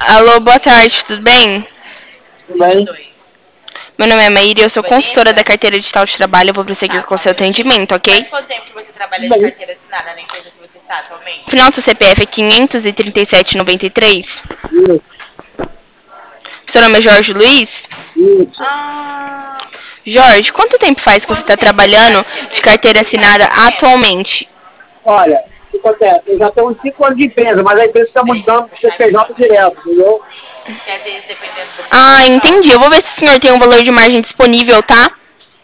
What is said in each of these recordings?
Alô, boa tarde, tudo bem? Tudo bem? Meu nome é Maíra e eu sou consultora da carteira digital de trabalho. Eu vou prosseguir com o seu atendimento, ok? Quanto tempo que você trabalha Tudo de bem. carteira assinada na empresa que você está atualmente? Final do seu CPF é 53793. Isso, Seu nome é Jorge Luiz? isso. Ah, Jorge, quanto tempo faz que você está trabalhando de carteira assinada atualmente? Olha, o que acontece? Eu já tenho uns 5 anos de empresa, mas a empresa está mudando para o CPJ direto, entendeu? que às vezes, dependendo do Ah, município, entendi. Eu vou ver se o senhor tem um valor de margem disponível, tá?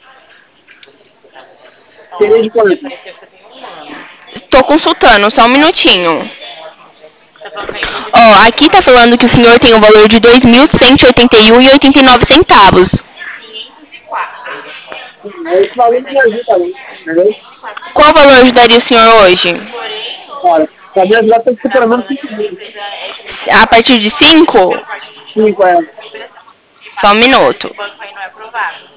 Seria ó, de me quanto? apareceu que você tem um ano. Tô consultando, só um minutinho. Você falou que tá em Ó, aqui tá falando que o senhor tem um valor de 2.181,89 centavos. 504. Esse valor não me ajuda, não, entendeu? Qual valor ajudaria o senhor hoje? Porém, Olha, para me ajudar tem que ser tá pelo menos falando 5 aqui que a mil. empresa é A partir de 5? a partir de 5 é. liberação. De Só um fato, esse minuto. banco aí não é aprovado.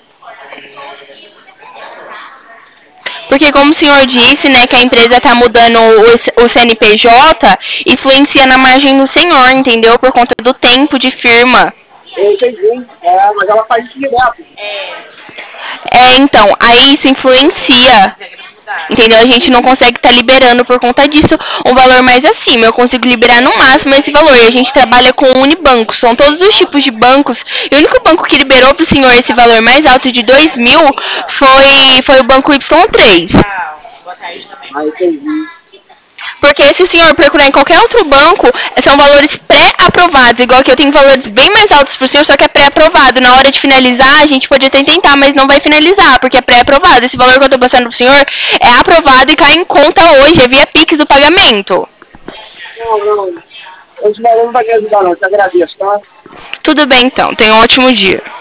Porque como o senhor disse, né, que a empresa está mudando o CNPJ, influencia na margem do senhor, entendeu? Por conta do tempo de firma. Eu entendi. É, mas ela faz isso direto. É, É, então, aí isso influencia. as regras mudaram. Entendeu? A gente não consegue estar liberando por conta disso um valor mais acima. Eu consigo liberar no máximo esse valor. E a gente trabalha com Unibanco. São todos os tipos de bancos. E o único banco que liberou para o senhor esse valor mais alto de 2.000 foi o Banco Y3. Tchau. Boa tarde também. Ah, entendi. Porque se o senhor procurar em qualquer outro banco, são valores pré-aprovados. Igual que eu tenho valores bem mais altos para o senhor, só que é pré-aprovado. Na hora de finalizar, a gente pode até tentar, mas não vai finalizar, porque é pré-aprovado. Esse valor que eu estou passando para o senhor é aprovado e cai em conta hoje, é via Pix o pagamento. Não, não. Esse valor não vai me ajudar, não. Te agradeço, tá? Tudo bem então, tenha um ótimo dia.